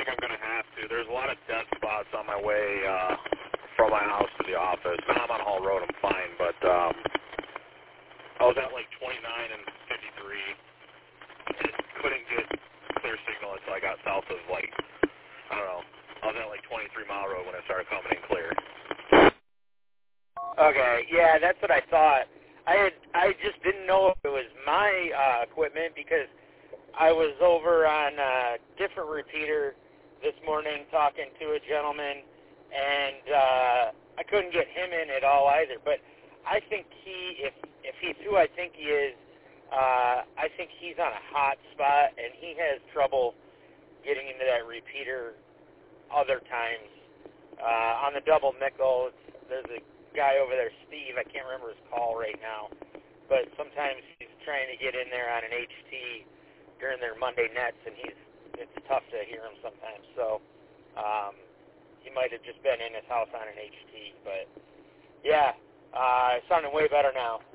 think I'm going to have to. There's a lot of dead spots on my way from my house to the office. Now I'm on Hall Road, I'm fine, but I was at like 29 and 53 and couldn't get clear signal until I got south of like, I don't know, I was at like 23 Mile Road when I started coming in clear. Okay, yeah, that's what I thought. I just didn't know if it was my equipment because I was over on a different repeater this morning talking to a gentleman, and I couldn't get him in at all either. But I think if he's who I think he is, I think he's on a hot spot, and he has trouble getting into that repeater other times. On the double nickel, there's a guy over there, Steve, I can't remember his call right now, but sometimes he's trying to get in there on an HT during their Monday nets, and it's tough to hear him sometimes. So he might have just been in his house on an HT, but yeah, it's sounding way better now.